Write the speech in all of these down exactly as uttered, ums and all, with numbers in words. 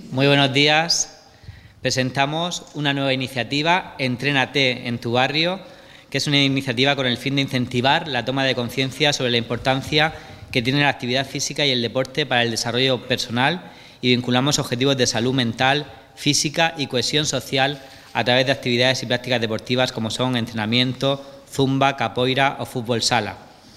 Muy buenos días. Presentamos una nueva iniciativa, Entrénate en tu barrio, que es una iniciativa con el fin de incentivar la toma de conciencia sobre la importancia que tiene la actividad física y el deporte para el desarrollo personal, y vinculamos objetivos de salud mental, física y cohesión social a través de actividades y prácticas deportivas como son entrenamiento, zumba, capoeira o fútbol sala.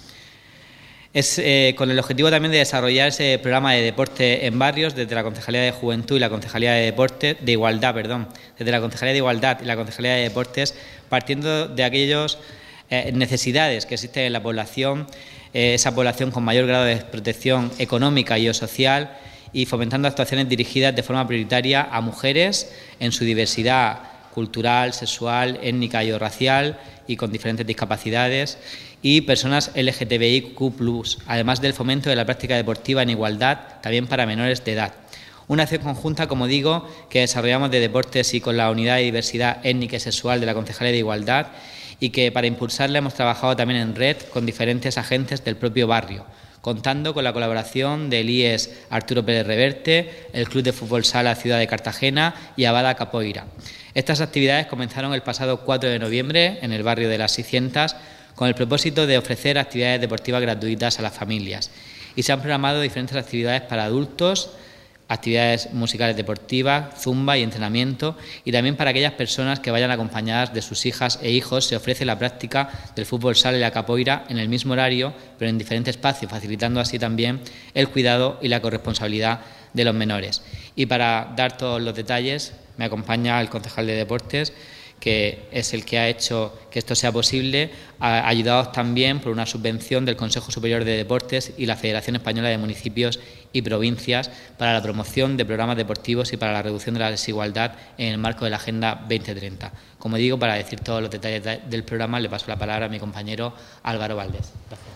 Es eh, con el objetivo también de desarrollar ese programa de deporte en barrios desde la Concejalía de Juventud y la Concejalía de Deportes, de Igualdad, perdón, desde la Concejalía de Igualdad y la Concejalía de Deportes, partiendo de aquellas eh, necesidades que existen en la población, eh, esa población con mayor grado de protección económica y o social, y fomentando actuaciones dirigidas de forma prioritaria a mujeres en su diversidad cultural, sexual, étnica y o racial y con diferentes discapacidades, y personas L G T B I Q plus, además del fomento de la práctica deportiva en igualdad también para menores de edad. Una acción conjunta, como digo, que desarrollamos de deportes y con la unidad de diversidad étnica y sexual de la Concejalía de Igualdad, y que para impulsarla hemos trabajado también en red con diferentes agentes del propio barrio, contando con la colaboración del I E S Arturo Pérez Reverte, el Club de Fútbol Sala Ciudad de Cartagena y Abada Capoeira. Estas actividades comenzaron el pasado cuatro de noviembre en el barrio de Las seiscientas con el propósito de ofrecer actividades deportivas gratuitas a las familias, y se han programado diferentes actividades para adultos, actividades musicales deportivas, zumba y entrenamiento, y también para aquellas personas que vayan acompañadas de sus hijas e hijos se ofrece la práctica del fútbol sala y la capoeira en el mismo horario, pero en diferentes espacios, facilitando así también el cuidado y la corresponsabilidad de los menores. Y para dar todos los detalles me acompaña el concejal de Deportes, que es el que ha hecho que esto sea posible, ayudados también por una subvención del Consejo Superior de Deportes y la Federación Española de Municipios y Provincias para la promoción de programas deportivos y para la reducción de la desigualdad en el marco de la Agenda veinte treinta. Como digo, para decir todos los detalles del programa, le paso la palabra a mi compañero Álvaro Valdés. Gracias.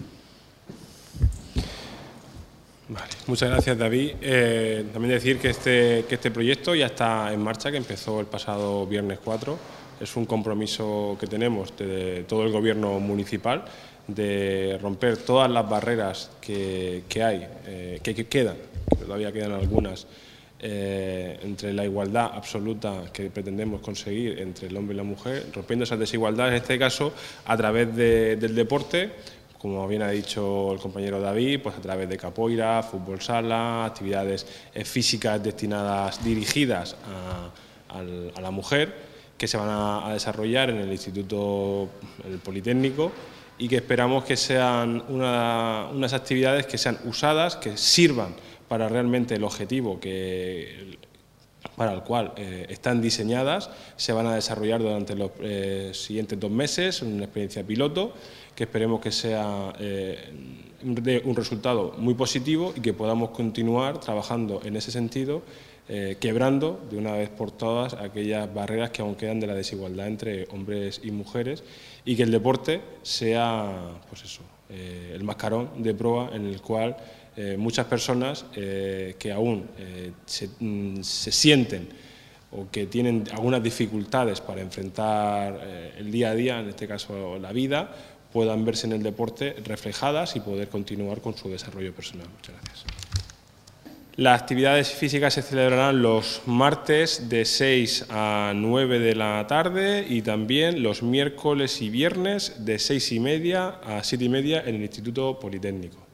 Vale, muchas gracias, David. Eh, también decir que este, que este proyecto ya está en marcha, que empezó el pasado viernes cuatro. Es un compromiso que tenemos de todo el Gobierno municipal de romper todas las barreras que, que hay, eh, que, que quedan, que todavía quedan algunas, eh, entre la igualdad absoluta que pretendemos conseguir entre el hombre y la mujer, rompiendo esas desigualdades, en este caso a través de, del deporte, como bien ha dicho el compañero David, pues a través de capoeira, fútbol sala, actividades físicas destinadas, dirigidas a, a, a la mujer, que se van a, a desarrollar en el Instituto el Politécnico, y que esperamos que sean una, unas actividades que sean usadas, que sirvan para realmente el objetivo que, para el cual eh, están diseñadas. Se van a desarrollar durante los eh, siguientes dos meses, una experiencia piloto, que esperemos que sea eh, de un resultado muy positivo y que podamos continuar trabajando en ese sentido, eh, quebrando de una vez por todas aquellas barreras que aún quedan de la desigualdad entre hombres y mujeres, y que el deporte sea, pues eso, eh, el mascarón de proa en el cual eh, muchas personas eh, que aún eh, se, se sienten o que tienen algunas dificultades para enfrentar eh, el día a día, en este caso la vida, puedan verse en el deporte reflejadas y poder continuar con su desarrollo personal. Muchas gracias. Las actividades físicas se celebrarán los martes de seis a nueve de la tarde y también los miércoles y viernes de seis y media a siete y media en el Instituto Politécnico.